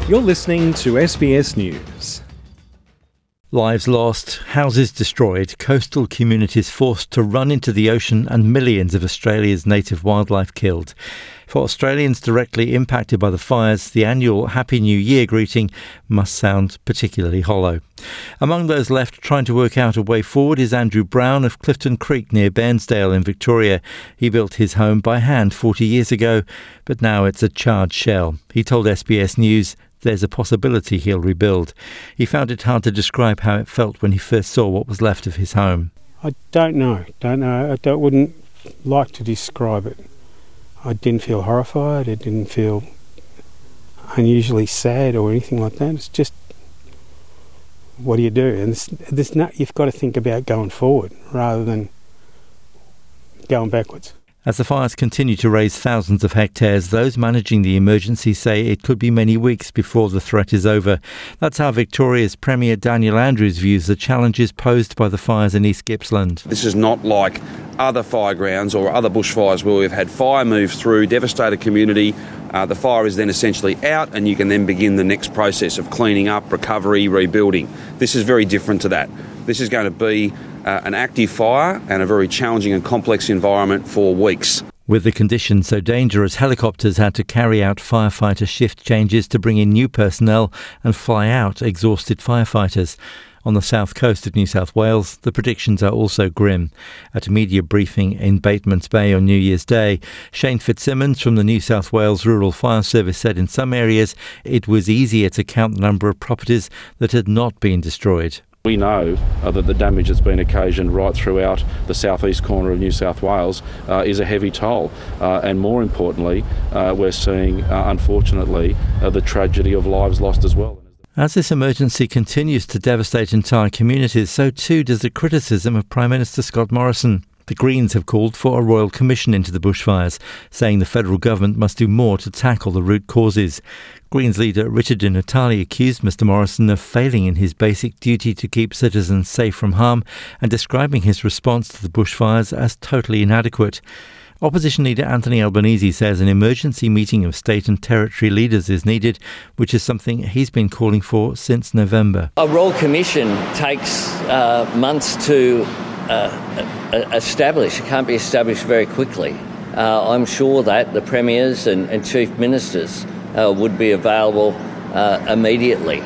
You're listening to SBS News. Lives lost, houses destroyed, coastal communities forced to run into the ocean and millions of Australia's native wildlife killed. For Australians directly impacted by the fires, the annual Happy New Year greeting must sound particularly hollow. Among those left trying to work out a way forward is Andrew Brown of Clifton Creek near Bairnsdale in Victoria. He built his home by hand 40 years ago, but now it's a charred shell. He told SBS News there's a possibility he'll rebuild. He found it hard to describe how it felt when he first saw what was left of his home. I don't know. I wouldn't like to describe it. I didn't feel horrified. I didn't feel unusually sad or anything like that. It's just, what do you do? And you've got to think about going forward rather than going backwards. As the fires continue to raze thousands of hectares, those managing the emergency say it could be many weeks before the threat is over. That's how Victoria's Premier Daniel Andrews views the challenges posed by the fires in East Gippsland. This is not like other firegrounds or other bushfires where we've had fire move through, devastate a community. The fire is then essentially out and you can then begin the next process of cleaning up, recovery, rebuilding. This is very different to that. This is going to be an active fire and a very challenging and complex environment for weeks. With the conditions so dangerous, helicopters had to carry out firefighter shift changes to bring in new personnel and fly out exhausted firefighters. On the south coast of New South Wales, the predictions are also grim. At a media briefing in Batemans Bay on New Year's Day, Shane Fitzsimmons from the New South Wales Rural Fire Service said in some areas it was easier to count the number of properties that had not been destroyed. We know that the damage that's been occasioned right throughout the southeast corner of New South Wales is a heavy toll. And more importantly, we're seeing, unfortunately, the tragedy of lives lost as well. As this emergency continues to devastate entire communities, so too does the criticism of Prime Minister Scott Morrison. The Greens have called for a royal commission into the bushfires, saying the federal government must do more to tackle the root causes. Greens leader Richard Di Natale accused Mr Morrison of failing in his basic duty to keep citizens safe from harm and describing his response to the bushfires as totally inadequate. Opposition leader Anthony Albanese says an emergency meeting of state and territory leaders is needed, which is something he's been calling for since November. A royal commission takes months to establish. It can't be established very quickly. I'm sure that the premiers and chief ministers would be available immediately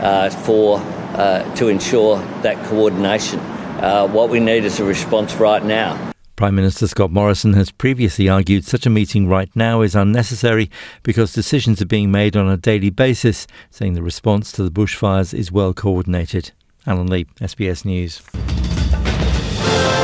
to ensure that coordination. What we need is a response right now. Prime Minister Scott Morrison has previously argued such a meeting right now is unnecessary because decisions are being made on a daily basis, saying the response to the bushfires is well coordinated. Alan Lee, SBS News.